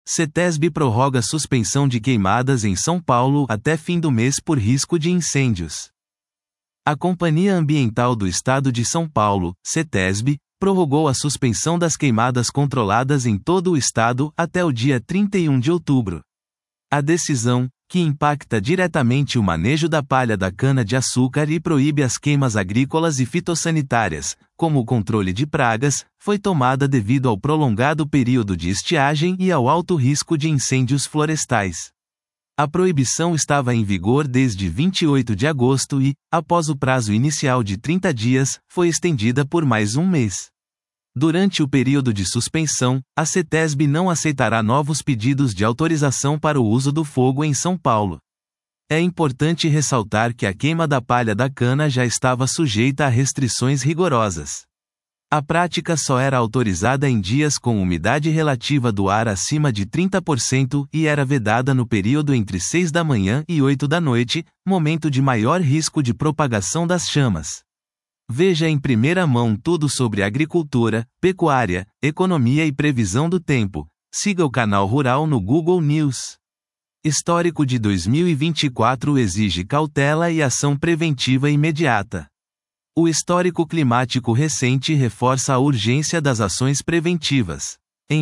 CETESB prorroga suspensão de queimadas em São Paulo até fim do mês por risco de incêndios. A Companhia Ambiental do Estado de São Paulo, CETESB, prorrogou a suspensão das queimadas controladas em todo o estado até o dia 31 de outubro. A decisão, que impacta diretamente o manejo da palha da cana-de-açúcar e proíbe as queimas agrícolas e fitossanitárias, como o controle de pragas, foi tomada devido ao prolongado período de estiagem e ao alto risco de incêndios florestais. A proibição estava em vigor desde 28 de agosto e, após o prazo inicial de 30 dias, foi estendida por mais um mês. Durante o período de suspensão, a CETESB não aceitará novos pedidos de autorização para o uso do fogo em São Paulo. É importante ressaltar que a queima da palha da cana já estava sujeita a restrições rigorosas. A prática só era autorizada em dias com umidade relativa do ar acima de 30% e era vedada no período entre 6 da manhã e 8 da noite, momento de maior risco de propagação das chamas. Veja em primeira mão tudo sobre agricultura, pecuária, economia e previsão do tempo. Siga o canal Rural no Google News. Histórico de 2024 exige cautela e ação preventiva imediata. O histórico climático recente reforça a urgência das ações preventivas. Em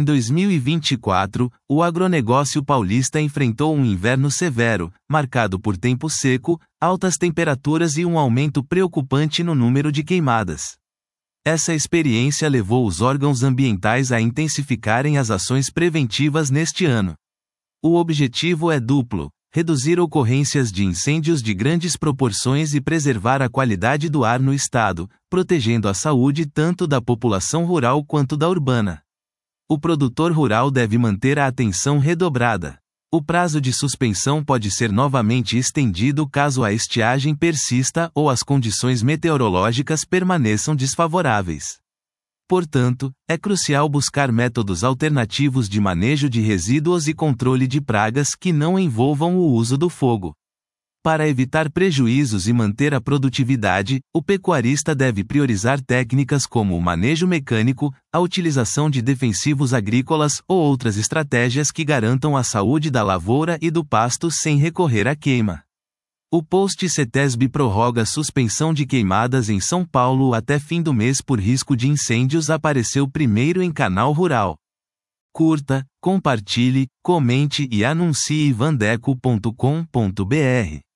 2024, o agronegócio paulista enfrentou um inverno severo, marcado por tempo seco, altas temperaturas e um aumento preocupante no número de queimadas. Essa experiência levou os órgãos ambientais a intensificarem as ações preventivas neste ano. O objetivo é duplo: reduzir ocorrências de incêndios de grandes proporções e preservar a qualidade do ar no estado, protegendo a saúde tanto da população rural quanto da urbana. O produtor rural deve manter a atenção redobrada. O prazo de suspensão pode ser novamente estendido caso a estiagem persista ou as condições meteorológicas permaneçam desfavoráveis. Portanto, é crucial buscar métodos alternativos de manejo de resíduos e controle de pragas que não envolvam o uso do fogo. Para evitar prejuízos e manter a produtividade, o pecuarista deve priorizar técnicas como o manejo mecânico, a utilização de defensivos agrícolas ou outras estratégias que garantam a saúde da lavoura e do pasto sem recorrer à queima. O post CETESB prorroga suspensão de queimadas em São Paulo até fim do mês por risco de incêndios apareceu primeiro em Canal Rural. Curta, compartilhe, comente e anuncie vandeco.com.br.